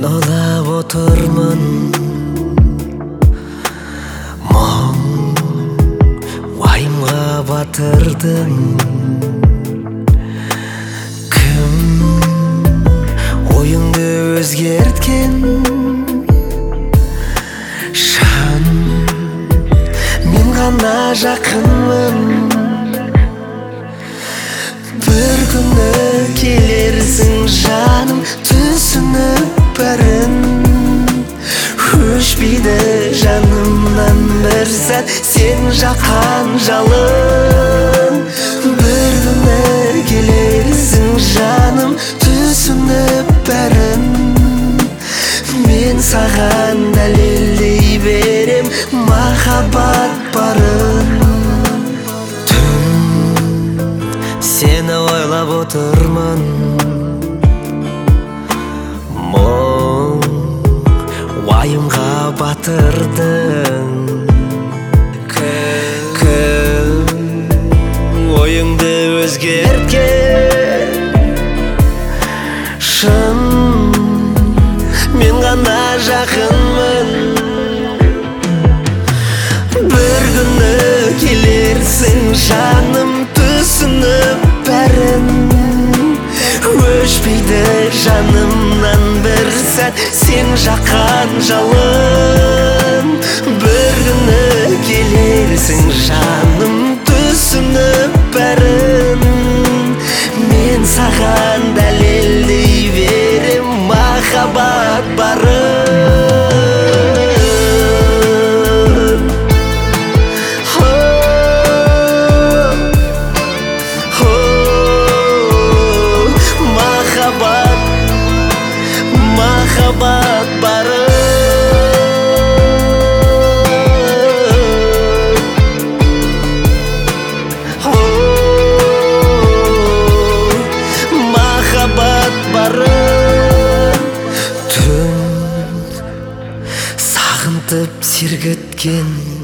Мен ойлап отырмын, мұң уайымға батырдың. Кім ойыңды өзгерткен? Шын мен ғана жақынмын. Bir күні келерсің жаным, түсініп бәрін. Өшпейді жанымнан бір сәт сен жаққан жалын. Bir күні келерсің жаным, түсініп бәрін. Мен саған дәлелдей берем махаббат барын. Сені ойлап отырмын, мұң уайымға батырдың. Кім ойыңды өзгерткен? Шын мен ғана жақынмын. Bir күні келерсің жаным, түсініп бәрін. Өшпейді жанымнан бір сәт сен жаққан жалын. Bir күні келерсің жаным, түсініп бәрін. Мен саған дәлелдей берем махаббат барын. Махаббат барын. Түн сағынтып сергіткен